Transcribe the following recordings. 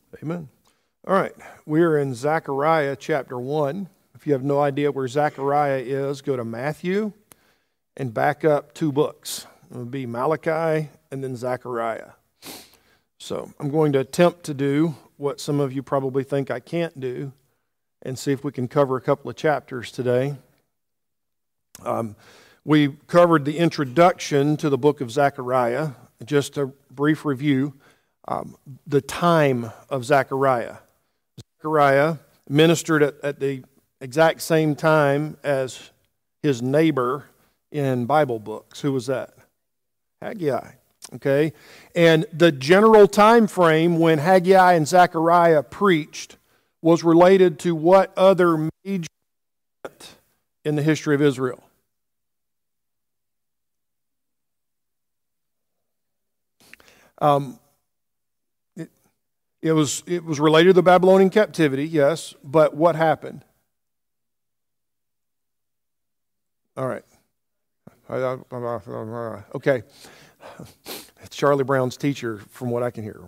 Amen. All right, we're in Zechariah chapter 1. If you have no idea where Zechariah is, go to Matthew and back up 2 books. It would be Malachi and then Zechariah. So I'm going to attempt to do what some of you probably think I can't do and see if we can cover a couple of chapters today. We covered the introduction to the book of Zechariah. Just a brief review. The time of Zechariah. Zechariah ministered at the exact same time as his neighbor in Bible books. Who was that? Haggai. Okay? And the general time frame when Haggai and Zechariah preached was related to what other major event in the history of Israel? It was related to the Babylonian captivity, yes, but what happened? All right. Okay. It's Charlie Brown's teacher, from what I can hear.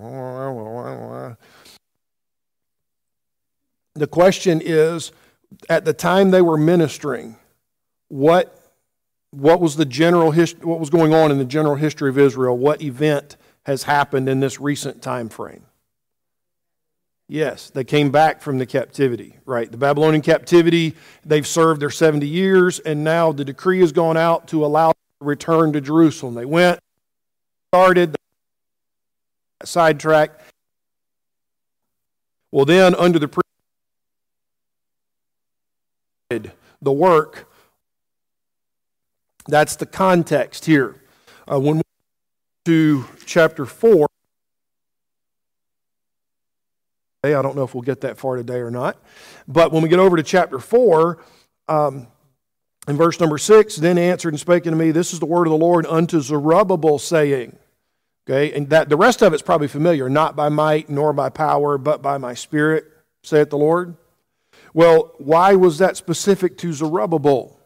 The question is, at the time they were ministering, what was the general what was going on in the general history of Israel? What event has happened in this recent time frame? Yes, they came back from the captivity, right? The Babylonian captivity, they've served their 70 years, and now the decree has gone out to allow them to return to Jerusalem. They went, started, sidetracked. Well, then, under the work, that's the context here. When we to chapter 4, I don't know if we'll get that far today or not, but when we get over to chapter 4, in verse number 6, then answered and spake unto me, this is the word of the Lord unto Zerubbabel, saying, okay, and that the rest of it's probably familiar, not by might nor by power, but by my spirit, saith the Lord. Well, why was that specific to Zerubbabel?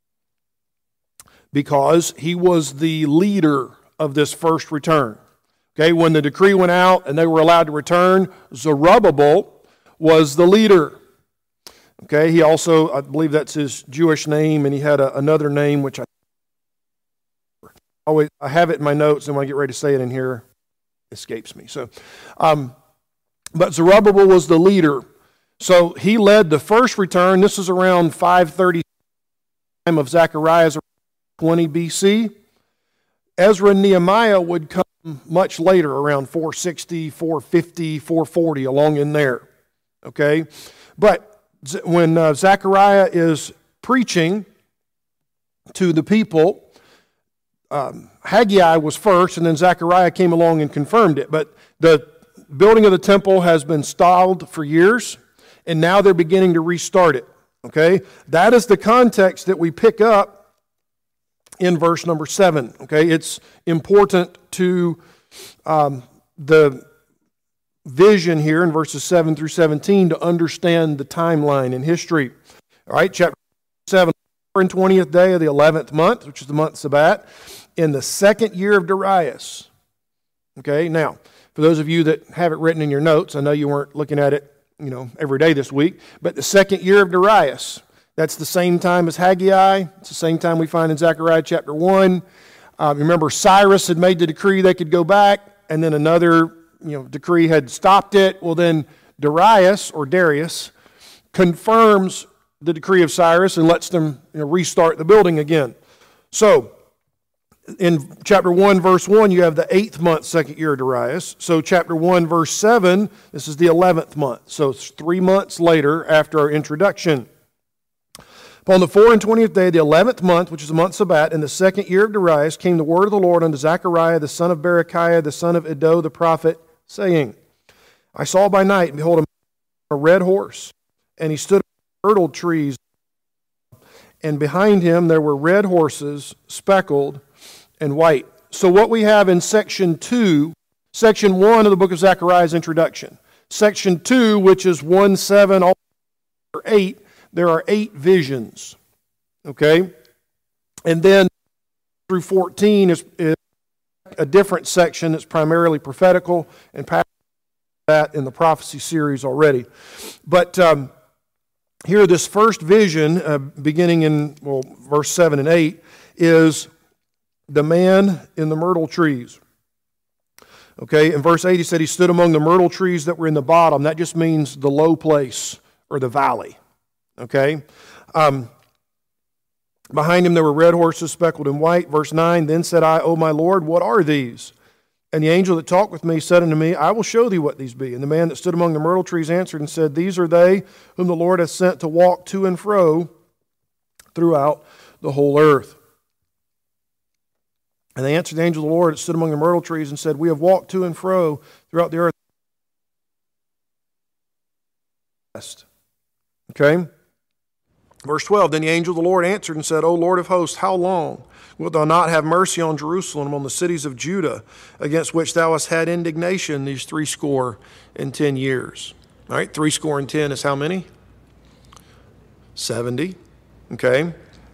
Because he was the leader of this first return. Okay, when the decree went out and they were allowed to return, Zerubbabel was the leader. Okay, he also, I believe that's his Jewish name, and he had another name which I have it in my notes, and when I get ready to say it in here, it escapes me. So, but Zerubbabel was the leader. So he led the first return. This is around 530 time of Zechariah's 20 BC. Ezra and Nehemiah would come much later, around 460, 450, 440, along in there. Okay? But when Zechariah is preaching to the people, Haggai was first, and then Zechariah came along and confirmed it. But the building of the temple has been stalled for years, and now they're beginning to restart it. Okay? That is the context that we pick up in verse number 7. Okay, it's important to the vision here in verses 7 through 17 to understand the timeline in history. All right, chapter 7, 20th day of the 11th month, which is the month Sabat, in the 2nd year of Darius. Okay, now, for those of you that have it written in your notes, I know you weren't looking at it, every day this week, but the 2nd year of Darius. That's the same time as Haggai. It's the same time we find in Zechariah chapter 1. Remember, Cyrus had made the decree they could go back, and then another decree had stopped it. Well, then Darius confirms the decree of Cyrus and lets them restart the building again. So, in chapter 1, verse 1, you have the 8th month, 2nd year of Darius. So, chapter 1, verse 7, this is the 11th month. So, it's 3 months later after our introduction. Upon the 24th day of the 11th month, which is the month Sabat, in the 2nd year of Darius, came the word of the Lord unto Zechariah, the son of Berechiah, the son of Iddo, the prophet, saying, I saw by night, and behold, a red horse, and he stood on myrtle trees, and behind him there were red horses, speckled and white. So what we have in section 2, section 1 of the book of Zechariah's introduction. Section 2, which is 1, 7, all 8, there are 8 visions, okay? And then through 14 is a different section that's primarily prophetical and that in the prophecy series already. But here, this first vision, beginning in verse 7 and 8, is the man in the myrtle trees. Okay, in verse 8 he said he stood among the myrtle trees that were in the bottom. That just means the low place or the valley. Okay, behind him there were red horses speckled in white. Verse 9, then said I, O my Lord, what are these? And the angel that talked with me said unto me, I will show thee what these be. And the man that stood among the myrtle trees answered and said, these are they whom the Lord hath sent to walk to and fro throughout the whole earth. And they answered the angel of the Lord that stood among the myrtle trees and said, we have walked to and fro throughout the earth. Okay? Verse 12, then the angel of the Lord answered and said, O Lord of hosts, how long wilt thou not have mercy on Jerusalem, on the cities of Judah, against which thou hast had indignation these 70 years? All right, 70 is how many? 70. Okay.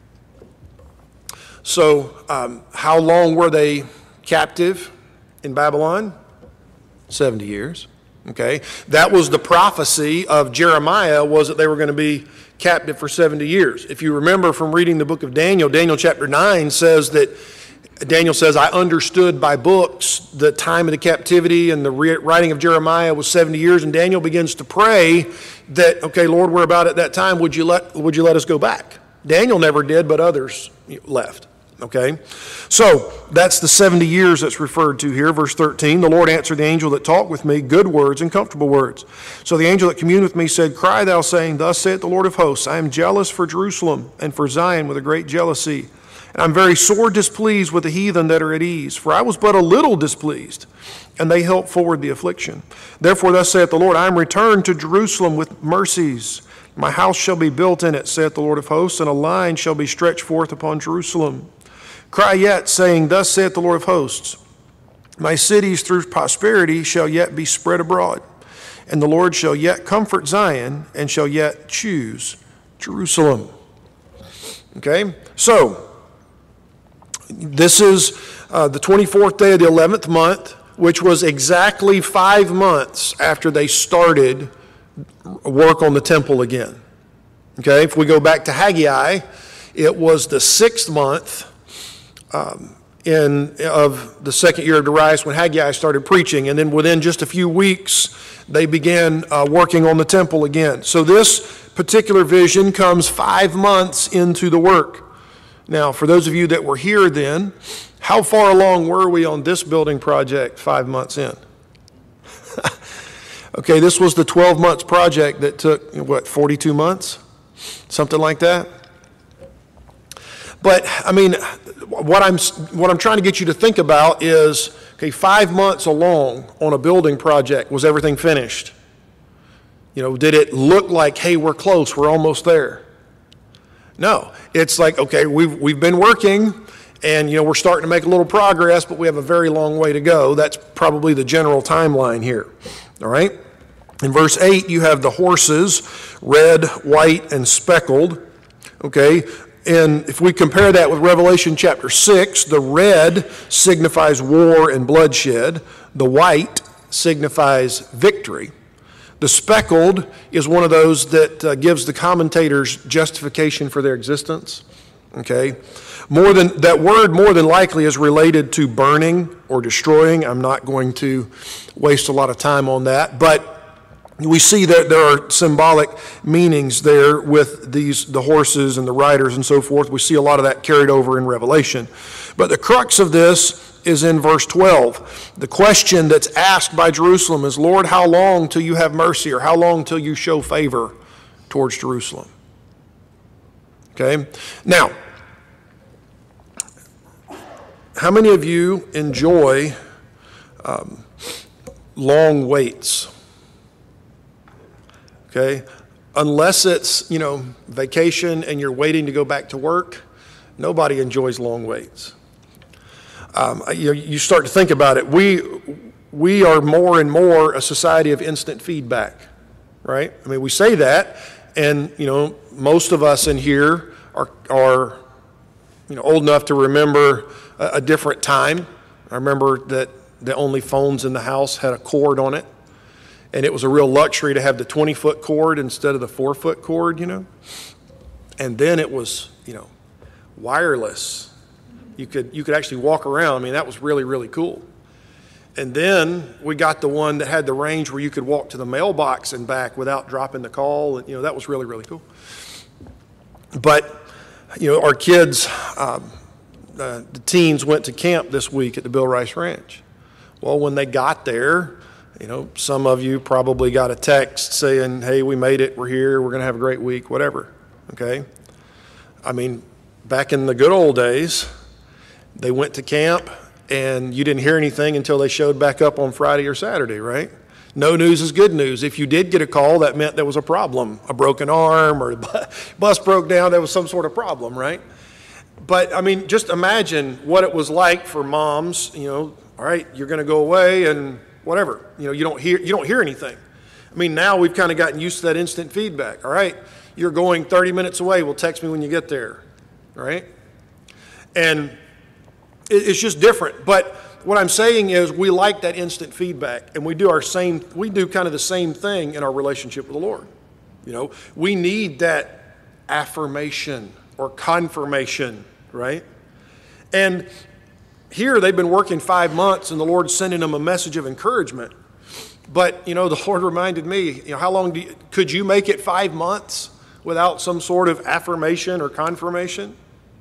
So, how long were they captive in Babylon? 70 years. Okay. That was the prophecy of Jeremiah, was that they were going to be captive for 70 years. If you remember from reading the book of Daniel, Daniel chapter 9 says that, Daniel says, I understood by books the time of the captivity, and the writing of Jeremiah was 70 years, and Daniel begins to pray that, okay, Lord, we're about at that time, would you let us go back? Daniel never did, but others left. Okay, so that's the 70 years that's referred to here. Verse 13, the Lord answered the angel that talked with me, good words and comfortable words. So the angel that communed with me said, cry thou, saying, thus saith the Lord of hosts, I am jealous for Jerusalem and for Zion with a great jealousy. And I'm very sore displeased with the heathen that are at ease, for I was but a little displeased, and they helped forward the affliction. Therefore thus saith the Lord, I am returned to Jerusalem with mercies. My house shall be built in it, saith the Lord of hosts, and a line shall be stretched forth upon Jerusalem. Cry yet, saying, thus saith the Lord of hosts, my cities through prosperity shall yet be spread abroad, and the Lord shall yet comfort Zion, and shall yet choose Jerusalem. Okay, so this is the 24th day of the 11th month, which was exactly 5 months after they started work on the temple again. Okay, if we go back to Haggai, it was the 6th month of the second year of Darius when Haggai started preaching, and then within just a few weeks they began working on the temple again. So this particular vision comes 5 months into the work. Now, for those of you that were here then, how far along were we on this building project 5 months in? Okay, this was the 12 months project that took, 42 months? Something like that? But, I mean, what I'm trying to get you to think about is, okay, 5 months along on a building project, was everything finished? Did it look like, hey, we're close, we're almost there? No. It's like, okay, we've been working, and, we're starting to make a little progress, but we have a very long way to go. That's probably the general timeline here. All right? In verse 8, you have the horses, red, white, and speckled. Okay? And if we compare that with Revelation chapter 6, the red signifies war and bloodshed. The white signifies victory. The speckled is one of those that gives the commentators justification for their existence. Okay? More than likely is related to burning or destroying. I'm not going to waste a lot of time on that, but we see that there are symbolic meanings there with the horses and the riders and so forth. We see a lot of that carried over in Revelation. But the crux of this is in verse 12. The question that's asked by Jerusalem is, Lord, how long till you have mercy, or how long till you show favor towards Jerusalem? Okay? Now, how many of you enjoy long waits? Okay, unless it's, vacation and you're waiting to go back to work, nobody enjoys long waits. You start to think about it. We are more and more a society of instant feedback, right? I mean, we say that, and, most of us in here are old enough to remember a different time. I remember that the only phones in the house had a cord on it. And it was a real luxury to have the 20-foot cord instead of the 4-foot cord, And then it was, wireless. You could actually walk around. I mean, that was really, really cool. And then we got the one that had the range where you could walk to the mailbox and back without dropping the call. And, that was really, really cool. But, our kids, the teens went to camp this week at the Bill Rice Ranch. Well, when they got there, some of you probably got a text saying, hey, we made it, we're here, we're going to have a great week, whatever, okay? I mean, back in the good old days, they went to camp and you didn't hear anything until they showed back up on Friday or Saturday, right? No news is good news. If you did get a call, that meant there was a problem, a broken arm or a bus broke down, there was some sort of problem, right? But, I mean, just imagine what it was like for moms, all right, you're going to go away and whatever, you don't hear anything. I mean, now we've kind of gotten used to that instant feedback. All right, you're going 30 minutes away. Well, text me when you get there, right? And it's just different. But what I'm saying is we like that instant feedback, and we do kind of the same thing in our relationship with the Lord. We need that affirmation or confirmation, right? And here they've been working 5 months and the Lord's sending them a message of encouragement. But, the Lord reminded me, how long could you make it 5 months without some sort of affirmation or confirmation?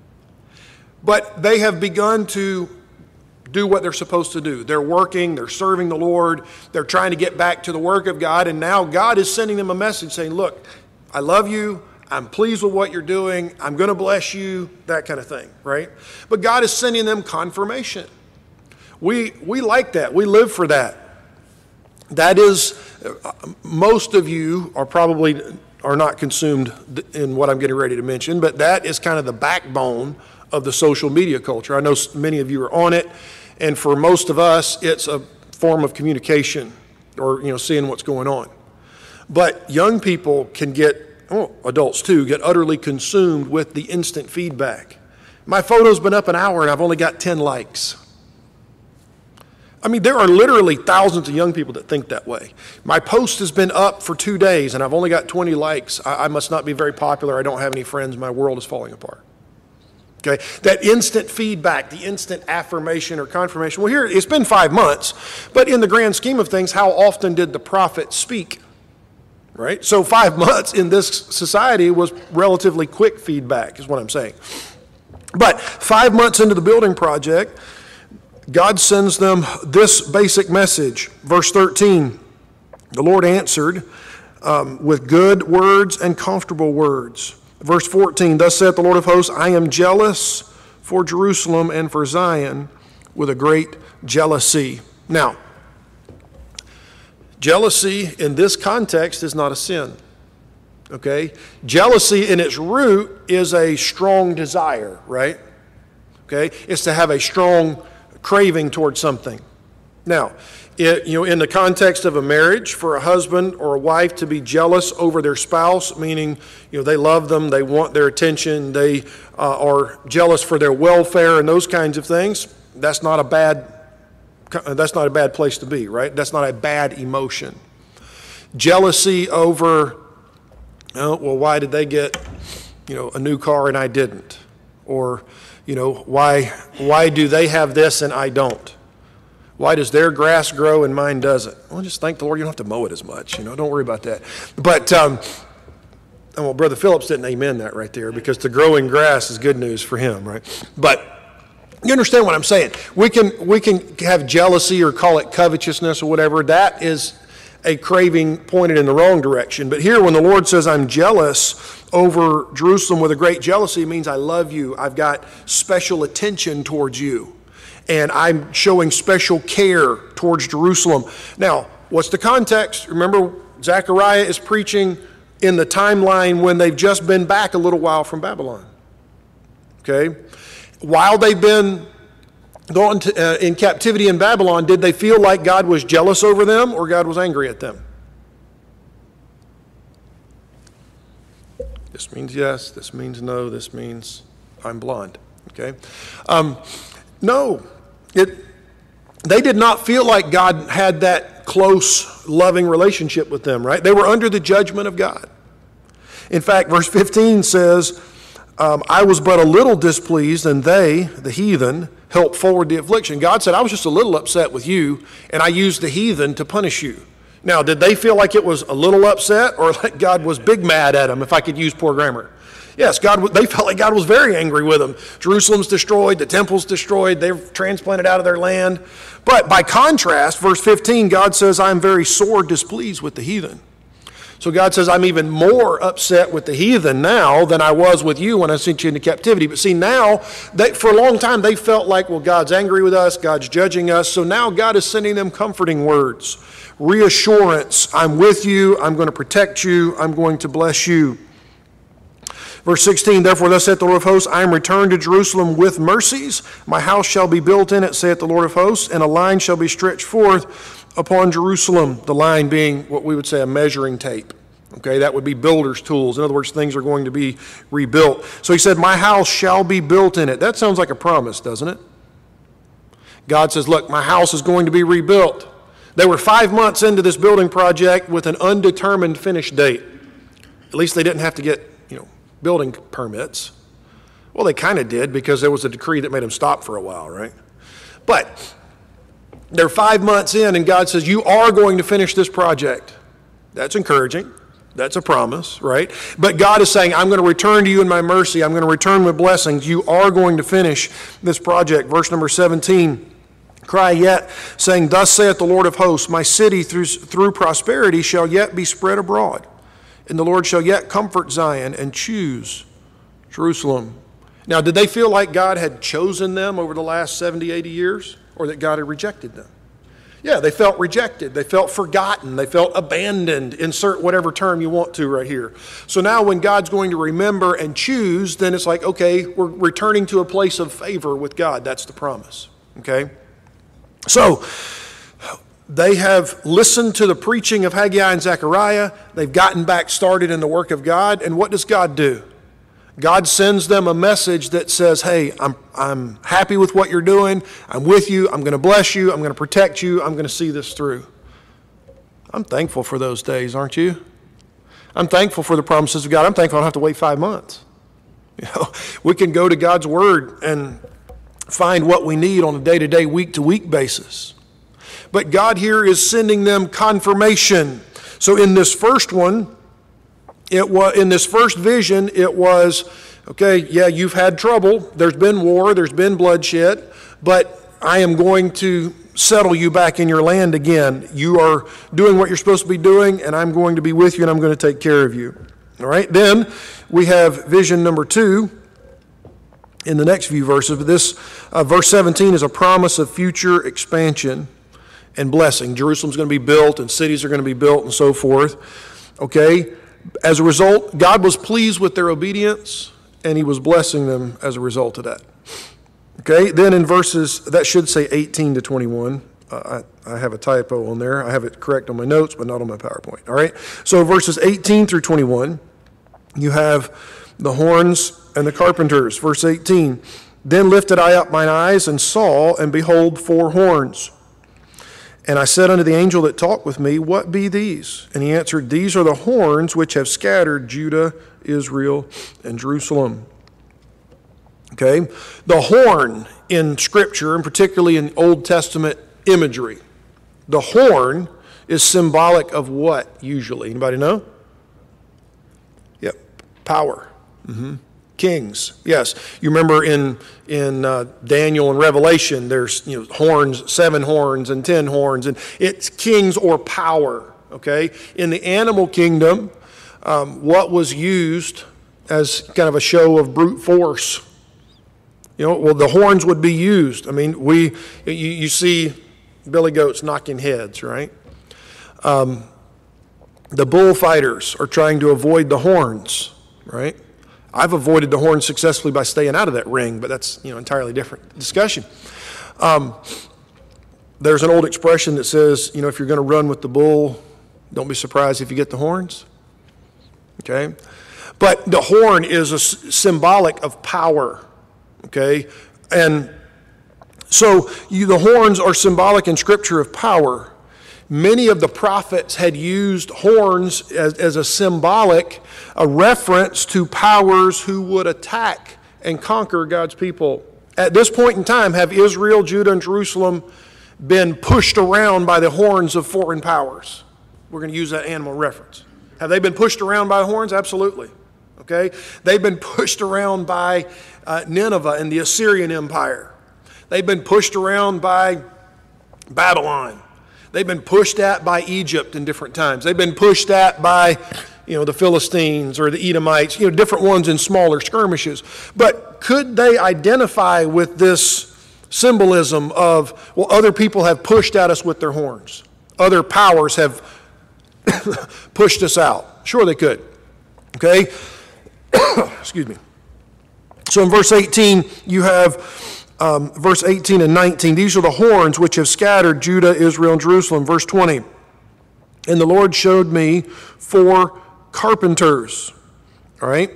But they have begun to do what they're supposed to do. They're working, they're serving the Lord, they're trying to get back to the work of God, and now God is sending them a message saying, look, I love you, I'm pleased with what you're doing, I'm going to bless you, that kind of thing, right? But God is sending them confirmation. We like that. We live for that. That is, most of you are not consumed in what I'm getting ready to mention, but that is kind of the backbone of the social media culture. I know many of you are on it, and for most of us, it's a form of communication or, seeing what's going on. But young people can adults too, get utterly consumed with the instant feedback. My photo's been up an hour and I've only got 10 likes. I mean, there are literally thousands of young people that think that way. My post has been up for 2 days and I've only got 20 likes. I must not be very popular. I don't have any friends. My world is falling apart. Okay, that instant feedback, the instant affirmation or confirmation. Well, here, it's been 5 months, but in the grand scheme of things, how often did the prophet speak? Right? So 5 months in this society was relatively quick feedback, is what I'm saying. But 5 months into the building project, God sends them this basic message. Verse 13, the Lord answered with good words and comfortable words. Verse 14, thus saith the Lord of hosts, I am jealous for Jerusalem and for Zion with a great jealousy. Now, jealousy in this context is not a sin, okay? Jealousy in its root is a strong desire, right? Okay? It's to have a strong craving towards something. Now, in the context of a marriage, for a husband or a wife to be jealous over their spouse, meaning, they love them, they want their attention, they are jealous for their welfare and those kinds of things, that's not a bad place to be, right? That's not a bad emotion. Jealousy over, why did they get, a new car and I didn't? Or, why do they have this and I don't? Why does their grass grow and mine doesn't? Well, just thank the Lord you don't have to mow it as much. Don't worry about that. But, Brother Phillips didn't amen that right there because the growing grass is good news for him, right? But you understand what I'm saying? We can have jealousy or call it covetousness or whatever. That is a craving pointed in the wrong direction. But here when the Lord says, I'm jealous over Jerusalem with a great jealousy, it means I love you. I've got special attention towards you. And I'm showing special care towards Jerusalem. Now, what's the context? Remember, Zechariah is preaching in the timeline when they've just been back a little while from Babylon. Okay? While they've been going in captivity in Babylon, did they feel like God was jealous over them or God was angry at them? This means yes, this means no, this means I'm blonde. Okay? No. They did not feel like God had that close loving relationship with them, right? They were under the judgment of God. In fact, verse 15 says, I was but a little displeased, and they, the heathen, helped forward the affliction. God said, I was just a little upset with you, and I used the heathen to punish you. Now, did they feel like it was a little upset, or like God was big mad at them, if I could use poor grammar? Yes, they felt like God was very angry with them. Jerusalem's destroyed, the temple's destroyed, they're transplanted out of their land. But by contrast, verse 15, God says, I'm very sore displeased with the heathen. So God says, I'm even more upset with the heathen now than I was with you when I sent you into captivity. But see, now, for a long time, they felt like, well, God's angry with us, God's judging us. So now God is sending them comforting words, reassurance. I'm with you, I'm going to protect you, I'm going to bless you. Verse 16, therefore thus saith the Lord of hosts, I am returned to Jerusalem with mercies. My house shall be built in it, saith the Lord of hosts, and a line shall be stretched forth upon Jerusalem, the line being what we would say a measuring tape. Okay, that would be builder's tools. In other words, things are going to be rebuilt. So he said, my house shall be built in it. That sounds like a promise, doesn't it? God says, look, my house is going to be rebuilt. They were 5 months into this building project with an undetermined finish date. At least they didn't have to get, building permits. Well, they kind of did because there was a decree that made them stop for a while, right? But they're 5 months in, and God says, you are going to finish this project. That's encouraging. That's a promise, right? But God is saying, I'm going to return to you in my mercy. I'm going to return with blessings. You are going to finish this project. Verse number 17, cry yet, saying, thus saith the Lord of hosts, my city through prosperity shall yet be spread abroad, and the Lord shall yet comfort Zion and choose Jerusalem. Now, did they feel like God had chosen them over the last 70, 80 years, or that God had rejected them? Yeah, they felt rejected. They felt forgotten. They felt abandoned. Insert whatever term you want to right here. So now when God's going to remember and choose, then it's like, okay, we're returning to a place of favor with God. That's the promise, okay? So they have listened to the preaching of Haggai and Zechariah. They've gotten back started in the work of God. And what does God do? God sends them a message that says, hey, I'm happy with what you're doing. I'm with you. I'm going to bless you. I'm going to protect you. I'm going to see this through. I'm thankful for those days, aren't you? I'm thankful for the promises of God. I'm thankful I don't have to wait 5 months. We can go to God's Word and find what we need on a day-to-day, week-to-week basis. But God here is sending them confirmation. So in this first one, in this first vision, it was, okay, yeah, you've had trouble. There's been war. There's been bloodshed. But I am going to settle you back in your land again. You are doing what you're supposed to be doing, and I'm going to be with you, and I'm going to take care of you. All right, then we have vision number 2 in the next few verses. This verse 17 is a promise of future expansion and blessing. Jerusalem's going to be built, and cities are going to be built, and so forth. Okay, as a result, God was pleased with their obedience, and he was blessing them as a result of that. Okay, then in verses, that should say 18 to 21. I have a typo on there. I have it correct on my notes, but not on my PowerPoint. All right, so verses 18 through 21, you have the horns and the carpenters. Verse 18, then lifted I up mine eyes and saw, and behold, 4 horns. And I said unto the angel that talked with me, what be these? And he answered, these are the horns which have scattered Judah, Israel, and Jerusalem. Okay? The horn in Scripture, and particularly in Old Testament imagery, the horn is symbolic of what usually? Anybody know? Yep. Power. Kings. Yes. You remember in Daniel and Revelation, there's horns, 7 horns and 10 horns, and it's kings or power. Okay. In the animal kingdom, what was used as kind of a show of brute force? Well, the horns would be used. I mean, you see billy goats knocking heads, right? The bullfighters are trying to avoid the horns, right? I've avoided the horns successfully by staying out of that ring, but that's entirely different discussion. There's an old expression that says, if you're going to run with the bull, don't be surprised if you get the horns. Okay? But the horn is a symbolic of power. Okay? And so the horns are symbolic in Scripture of power. many of the prophets had used horns as a reference to powers who would attack and conquer God's people. At this point in time, have Israel, Judah, and Jerusalem been pushed around by the horns of foreign powers? We're going to use that animal reference. Have they been pushed around by horns? Absolutely. Okay? They've been pushed around by Nineveh and the Assyrian Empire. They've been pushed around by Babylon. They've been pushed at by Egypt in different times. They've been pushed at by, the Philistines or the Edomites, different ones in smaller skirmishes. But could they identify with this symbolism of, well, other people have pushed at us with their horns. Other powers have pushed us out. Sure they could. Okay? Excuse me. So in verse 18, you have verse 18 and 19. These are the horns which have scattered Judah, Israel, and Jerusalem. Verse 20. And the Lord showed me 4 carpenters. All right?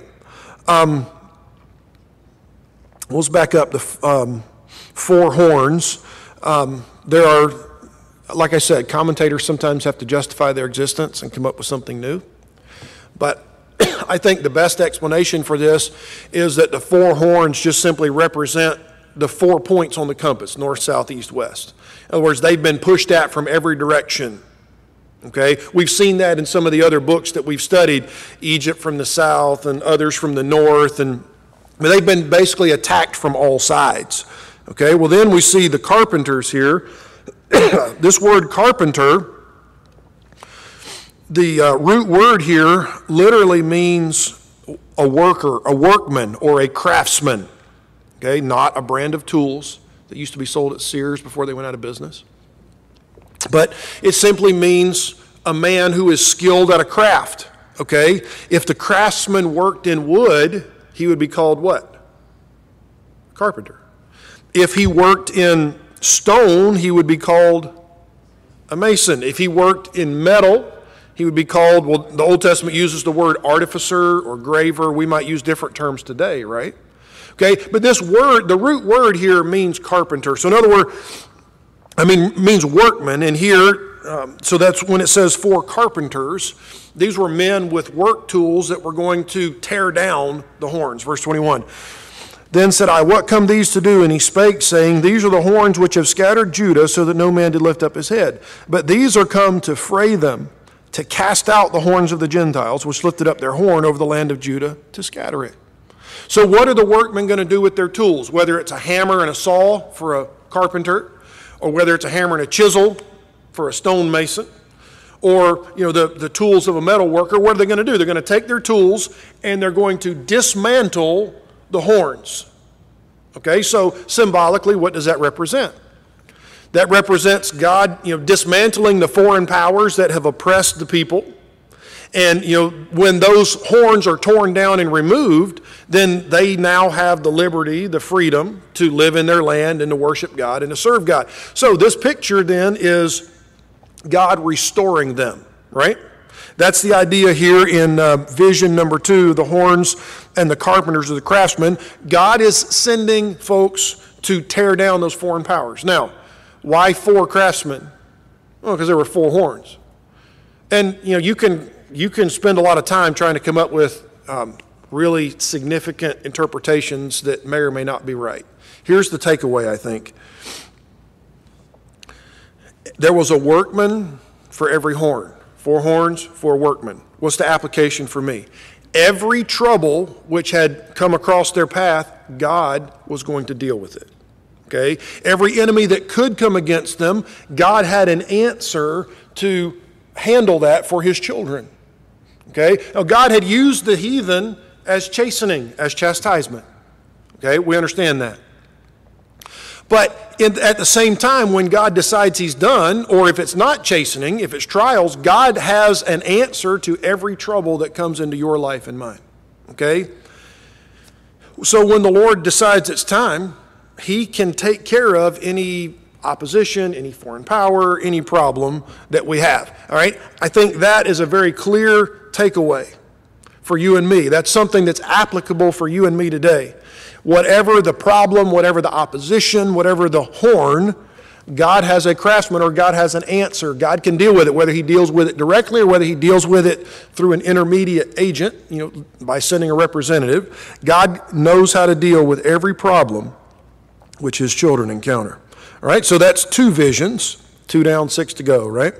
Let's back up the 4 horns. There are, like I said, commentators sometimes have to justify their existence and come up with something new. But I think the best explanation for this is that the 4 horns just simply represent the 4 points on the compass, north, south, east, west. In other words, they've been pushed at from every direction. Okay? We've seen that in some of the other books that we've studied, Egypt from the south and others from the north, but they've been basically attacked from all sides. Okay? Well, then we see the carpenters here. This word carpenter, the root word here literally means a worker, a workman, or a craftsman. Okay, not a brand of tools that used to be sold at Sears before they went out of business. But it simply means a man who is skilled at a craft. Okay, if the craftsman worked in wood, he would be called what? Carpenter. If he worked in stone, he would be called a mason. If he worked in metal, he would be called, well, the Old Testament uses the word artificer or graver. We might use different terms today, right? Okay, but this word, the root word here means carpenter. So in other words, means workman. And here, so that's when it says 4 carpenters. These were men with work tools that were going to tear down the horns. Verse 21. Then said I, what come these to do? And he spake, saying, these are the horns which have scattered Judah, so that no man did lift up his head. But these are come to fray them, to cast out the horns of the Gentiles, which lifted up their horn over the land of Judah, to scatter it. So what are the workmen going to do with their tools? Whether it's a hammer and a saw for a carpenter, or whether it's a hammer and a chisel for a stonemason, or the tools of a metal worker, what are they going to do? They're going to take their tools and they're going to dismantle the horns. Okay, so symbolically, what does that represent? That represents God, dismantling the foreign powers that have oppressed the people. And, when those horns are torn down and removed, then they now have the liberty, the freedom to live in their land and to worship God and to serve God. So this picture then is God restoring them, right? That's the idea here in vision number 2, the horns and the carpenters or the craftsmen. God is sending folks to tear down those foreign powers. Now, why 4 craftsmen? Well, because there were 4 horns. And, you can spend a lot of time trying to come up with really significant interpretations that may or may not be right. Here's the takeaway, I think. There was a workman for every horn. 4 horns, 4 workmen. What's the application for me? Every trouble which had come across their path, God was going to deal with it. Okay? Every enemy that could come against them, God had an answer to handle that for his children. Okay? Now, God had used the heathen as chastening, as chastisement. Okay? We understand that. But at the same time, when God decides he's done, or if it's not chastening, if it's trials, God has an answer to every trouble that comes into your life and mine. Okay? So when the Lord decides it's time, he can take care of any opposition, any foreign power, any problem that we have. All right? I think that is a very clear takeaway for you and me. That's something that's applicable for you and me today. Whatever the problem, whatever the opposition, whatever the horn, God has a craftsman, or God has an answer. God can deal with it, whether he deals with it directly or whether he deals with it through an intermediate agent, by sending a representative. God knows how to deal with every problem which his children encounter. All right, so that's 2 visions, 2 down, 6 to go, right?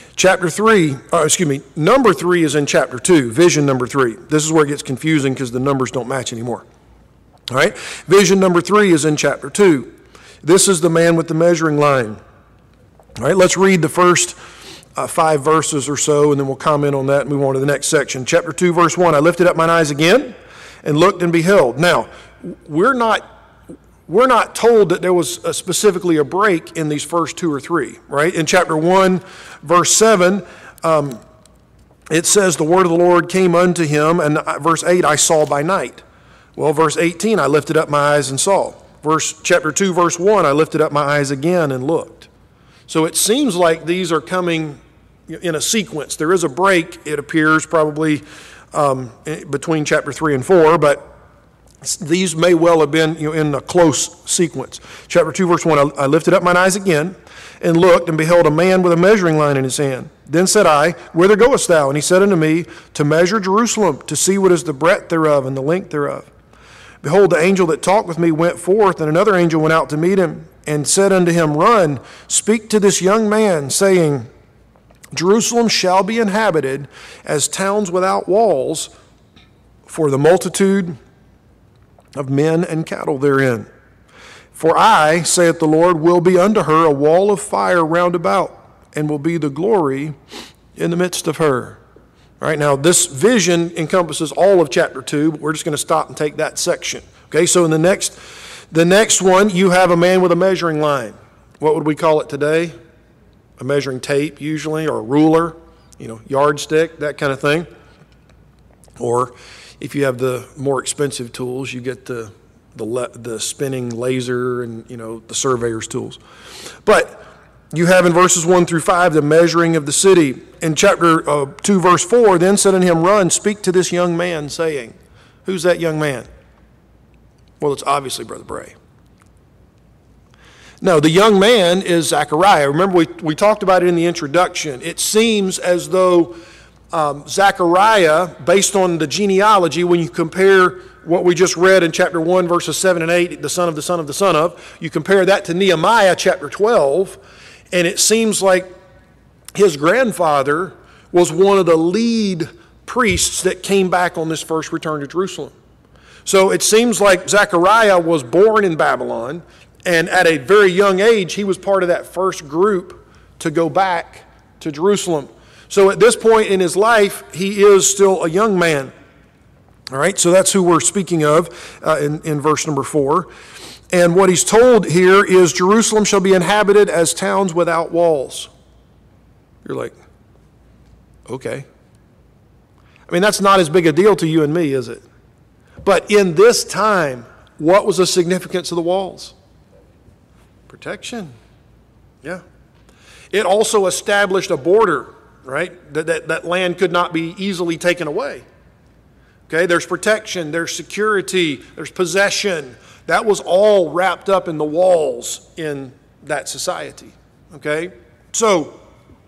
Number 3 is in chapter 2, vision number 3. This is where it gets confusing because the numbers don't match anymore. All right, vision number 3 is in chapter 2. This is the man with the measuring line. All right, let's read the first 5 verses or so, and then we'll comment on that and move on to the next section. Chapter 2, verse 1, I lifted up mine eyes again and looked and beheld. Now, we're not told that there was specifically a break in these first 2 or 3, right? In chapter 1, verse 7, it says, the word of the Lord came unto him, and verse 8, I saw by night. Well, verse 18, I lifted up my eyes and saw. Chapter 2, verse 1, I lifted up my eyes again and looked. So it seems like these are coming in a sequence. There is a break, it appears, probably between chapter 3 and 4, but these may well have been in a close sequence. Chapter 2, verse 1, I lifted up mine eyes again and looked and beheld a man with a measuring line in his hand. Then said I, whither goest thou? And he said unto me, to measure Jerusalem, to see what is the breadth thereof and the length thereof. Behold, the angel that talked with me went forth, and another angel went out to meet him, and said unto him, run, speak to this young man, saying, Jerusalem shall be inhabited as towns without walls, for the multitude of men and cattle therein. For I, saith the Lord, will be unto her a wall of fire round about, and will be the glory in the midst of her. All right, now this vision encompasses all of chapter 2, but we're just going to stop and take that section. Okay, so in the next one, you have a man with a measuring line. What would we call it today? A measuring tape, usually, or a ruler, yardstick, that kind of thing. Or if you have the more expensive tools, you get the spinning laser and, the surveyor's tools. But you have in verses 1 through 5 the measuring of the city. In chapter 2, verse 4, then said unto him, run, speak to this young man, saying, who's that young man? Well, it's obviously Brother Bray. No, the young man is Zechariah. Remember, we talked about it in the introduction. It seems as though Zechariah, based on the genealogy, when you compare what we just read in chapter 1, verses 7 and 8, the son of the son of the son of, you compare that to Nehemiah chapter 12, and it seems like his grandfather was one of the lead priests that came back on this first return to Jerusalem. So it seems like Zechariah was born in Babylon, and at a very young age, he was part of that first group to go back to Jerusalem. So at this point in his life, he is still a young man. All right, so that's who we're speaking of in verse number 4. And what he's told here is Jerusalem shall be inhabited as towns without walls. You're like, okay. I mean, that's not as big a deal to you and me, is it? But in this time, what was the significance of the walls? Protection. Yeah. It also established a border, right? That land could not be easily taken away. Okay, there's protection, there's security, there's possession. That was all wrapped up in the walls in that society. Okay, so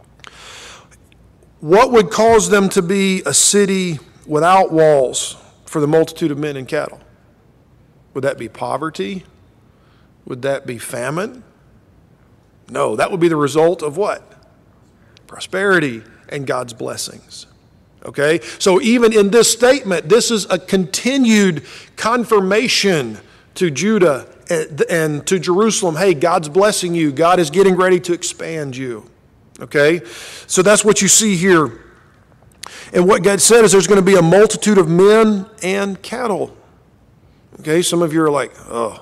what would cause them to be a city without walls for the multitude of men and cattle? Would that be poverty? Would that be famine? No, that would be the result of what? Prosperity and God's blessings. Okay, so even in this statement, this is a continued confirmation to Judah and to Jerusalem. Hey, God's blessing you. God is getting ready to expand you. Okay, so that's what you see here. And what God said is there's going to be a multitude of men and cattle. Okay, some of you are like, oh,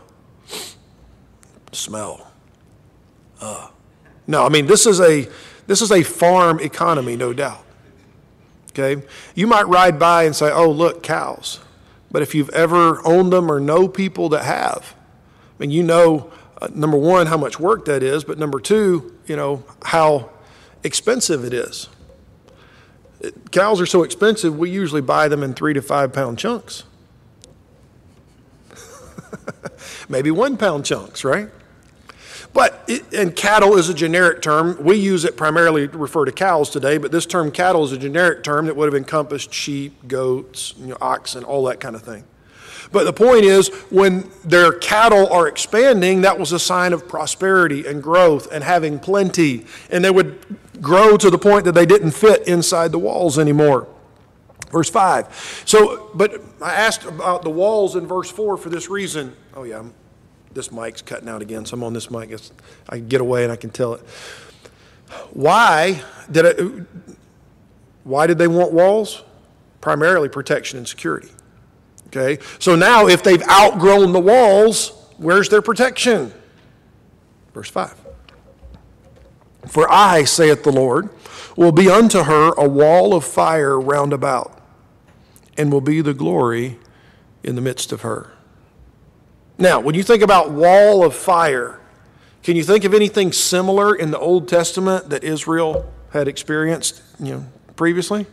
smell. No, I mean, this is a farm economy, no doubt. Okay, you might ride by and say, oh, look, cows. But if you've ever owned them or know people that have, I mean, number one, how much work that is, but number two, how expensive it is. Cows are so expensive, we usually buy them in 3 to 5 pound chunks. Maybe 1 pound chunks, right? And cattle is a generic term. We use it primarily to refer to cows today, but this term cattle is a generic term that would have encompassed sheep, goats, oxen, all that kind of thing. But the point is, when their cattle are expanding, that was a sign of prosperity and growth and having plenty. And they would grow to the point that they didn't fit inside the walls anymore. Verse 5. But I asked about the walls in verse 4 for this reason. Oh yeah, this mic's cutting out again, so I'm on this mic. I can get away and I can tell it. Why did they want walls? Primarily protection and security. Okay, so now if they've outgrown the walls, where's their protection? Verse 5. For I, saith the Lord, will be unto her a wall of fire round about, and will be the glory in the midst of her. Now, when you think about wall of fire, can you think of anything similar in the Old Testament that Israel had experienced, previously?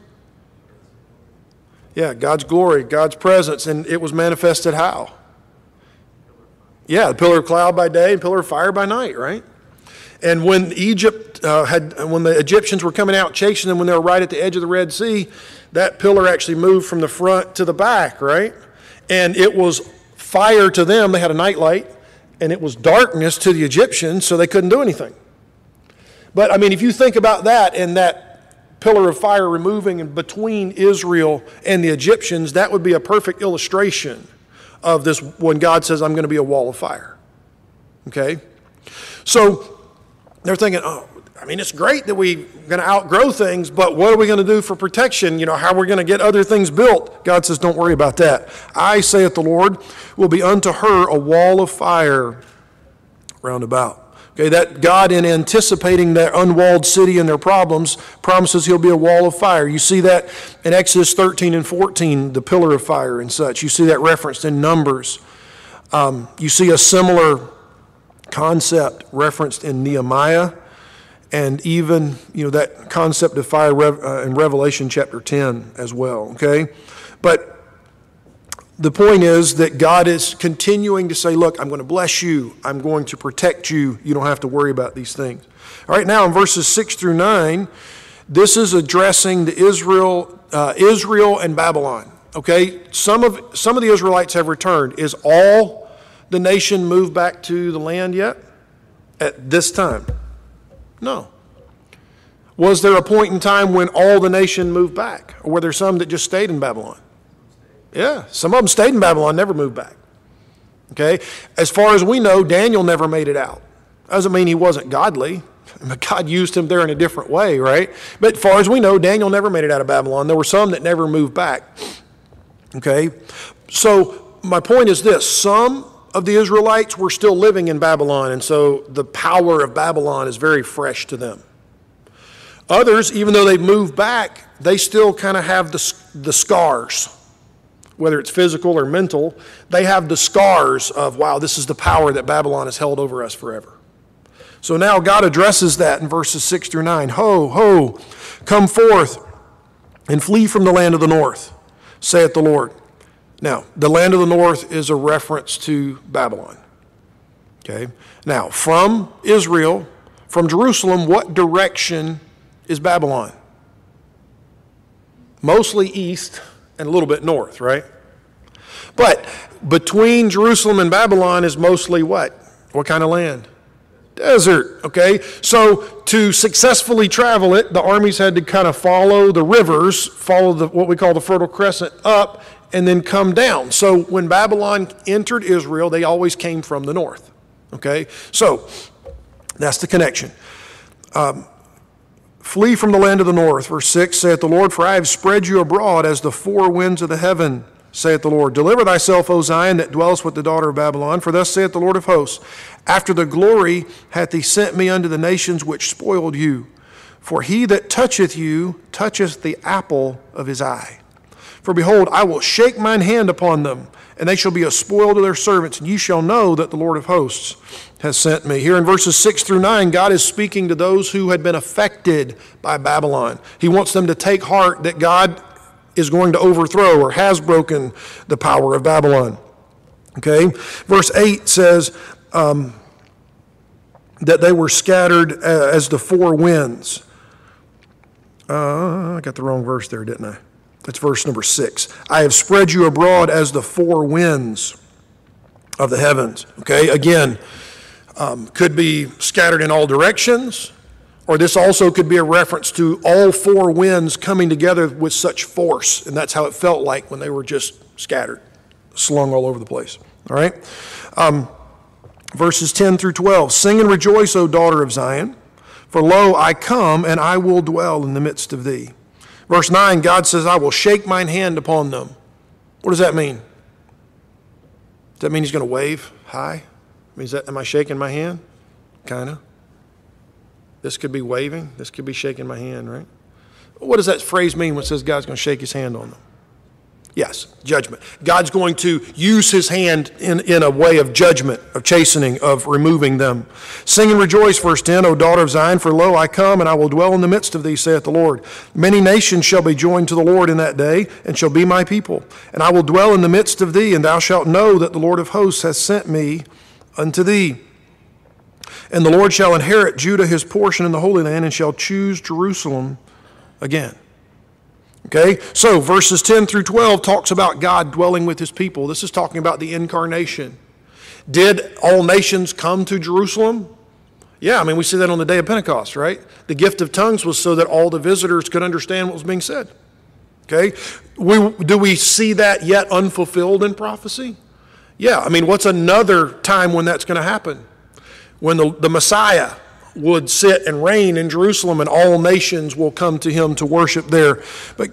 Yeah, God's glory, God's presence, and it was manifested how? Yeah, the pillar of cloud by day and pillar of fire by night, right? And when when the Egyptians were coming out chasing them when they were right at the edge of the Red Sea, that pillar actually moved from the front to the back, right? And it was fire to them. They had a night light, and it was darkness to the Egyptians, so they couldn't do anything. But, if you think about that and that pillar of fire removing in between Israel and the Egyptians, that would be a perfect illustration of this when God says, I'm going to be a wall of fire. Okay? So they're thinking, it's great that we're going to outgrow things, but what are we going to do for protection? How are we going to get other things built? God says, don't worry about that. I, saith the Lord, will be unto her a wall of fire round about. Okay, that God, in anticipating their unwalled city and their problems, promises he'll be a wall of fire. You see that in Exodus 13 and 14, the pillar of fire and such. You see that referenced in Numbers. You see a similar concept referenced in Nehemiah, and even that concept of fire in Revelation chapter 10 as well. Okay, but the point is that God is continuing to say, look, I'm going to bless you. I'm going to protect you. You don't have to worry about these things. All right, now in verses 6 through 9, this is addressing the Israel and Babylon. Okay, some of the Israelites have returned. Is all the nation moved back to the land yet at this time? No. Was there a point in time when all the nation moved back? Or were there some that just stayed in Babylon? Yeah, some of them stayed in Babylon, never moved back. Okay, as far as we know, Daniel never made it out. Doesn't mean he wasn't godly. God used him there in a different way, right? But as far as we know, Daniel never made it out of Babylon. There were some that never moved back. Okay, so my point is this. Some of the Israelites were still living in Babylon, and so the power of Babylon is very fresh to them. Others, even though they've moved back, they still kind of have the scars. Whether it's physical or mental, they have the scars of, wow, this is the power that Babylon has held over us forever. So now God addresses that in verses 6 through 9. Ho, ho, come forth and flee from the land of the north, saith the Lord. Now, the land of the north is a reference to Babylon. Okay. Now, from Israel, from Jerusalem, what direction is Babylon? Mostly east and a little bit north, right? But between Jerusalem and Babylon is mostly what? What kind of land? Desert, okay? So to successfully travel it, the armies had to kind of follow the rivers, follow what we call the Fertile Crescent up, and then come down. So when Babylon entered Israel, they always came from the north, okay? So that's the connection. Flee from the land of the north. Verse 6, saith the Lord, for I have spread you abroad as the four winds of the heaven, saith the Lord. Deliver thyself, O Zion, that dwellest with the daughter of Babylon. For thus saith the Lord of hosts, after the glory hath he sent me unto the nations which spoiled you. For he that toucheth you toucheth the apple of his eye. For behold, I will shake mine hand upon them, and they shall be a spoil to their servants, and ye shall know that the Lord of hosts has sent me. Here in verses 6 through 9, God is speaking to those who had been affected by Babylon. He wants them to take heart that God is going to overthrow or has broken the power of Babylon. Okay? Verse 8 says, that they were scattered as the four winds. I got the wrong verse there, didn't I? It's verse number 6. I have spread you abroad as the four winds of the heavens. Okay, again, could be scattered in all directions, or this also could be a reference to all four winds coming together with such force, and that's how it felt like when they were just scattered, slung all over the place. All right, verses 10 through 12. Sing and rejoice, O daughter of Zion, for lo, I come, and I will dwell in the midst of thee. Verse 9, God says, I will shake mine hand upon them. What does that mean? Does that mean he's going to wave high? Am I shaking my hand? Kind of. This could be waving. This could be shaking my hand, right? What does that phrase mean when it says God's going to shake his hand on them? Yes, judgment. God's going to use his hand in a way of judgment, of chastening, of removing them. Sing and rejoice, verse 10, O daughter of Zion, for lo, I come, and I will dwell in the midst of thee, saith the Lord. Many nations shall be joined to the Lord in that day, and shall be my people. And I will dwell in the midst of thee, and thou shalt know that the Lord of hosts hath sent me unto thee. And the Lord shall inherit Judah his portion in the Holy Land, and shall choose Jerusalem again. Okay, so verses 10 through 12 talks about God dwelling with his people. This is talking about the incarnation. Did all nations come to Jerusalem? Yeah, I mean, we see that on the day of Pentecost, right? The gift of tongues was so that all the visitors could understand what was being said. Okay, do we see that yet unfulfilled in prophecy? Yeah, I mean, what's another time when that's going to happen? When the Messiah would sit and reign in Jerusalem, and all nations will come to him to worship there. But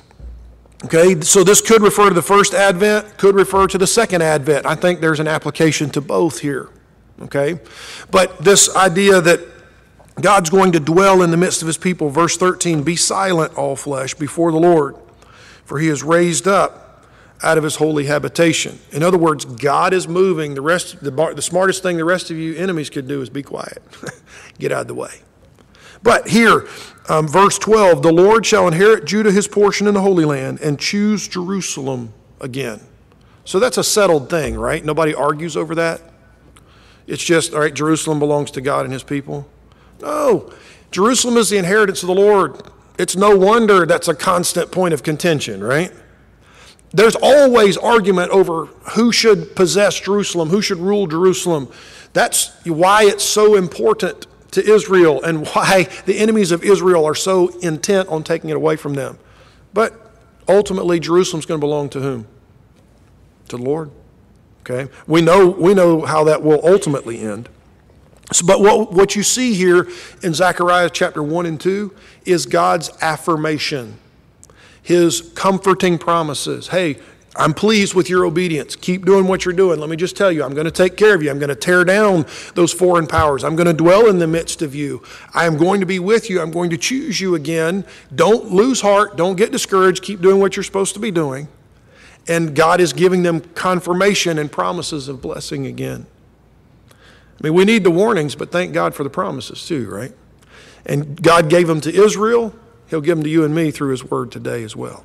okay, so this could refer to the first advent, could refer to the second advent. I think there's an application to both here. Okay, but this idea that God's going to dwell in the midst of his people, verse 13, be silent, all flesh, before the Lord, for he is raised up out of his holy habitation. In other words, God is moving. The smartest thing the rest of you enemies could do is be quiet. Get out of the way. But here, verse 12, the Lord shall inherit Judah his portion in the Holy Land, and choose Jerusalem again. So that's a settled thing, right? Nobody argues over that. It's just, all right, Jerusalem belongs to God and his people. No, Jerusalem is the inheritance of the Lord. It's no wonder that's a constant point of contention, right? There's always argument over who should possess Jerusalem, who should rule Jerusalem. That's why it's so important to Israel, and why the enemies of Israel are so intent on taking it away from them. But ultimately, Jerusalem's going to belong to whom? To the Lord. Okay? We know how that will ultimately end. So, but what you see here in Zechariah chapter 1 and 2 is God's affirmation. His comforting promises. Hey, I'm pleased with your obedience. Keep doing what you're doing. Let me just tell you, I'm going to take care of you. I'm going to tear down those foreign powers. I'm going to dwell in the midst of you. I am going to be with you. I'm going to choose you again. Don't lose heart. Don't get discouraged. Keep doing what you're supposed to be doing. And God is giving them confirmation and promises of blessing again. I mean, we need the warnings, but thank God for the promises too, right? And God gave them to Israel. He'll give them to you and me through his word today as well.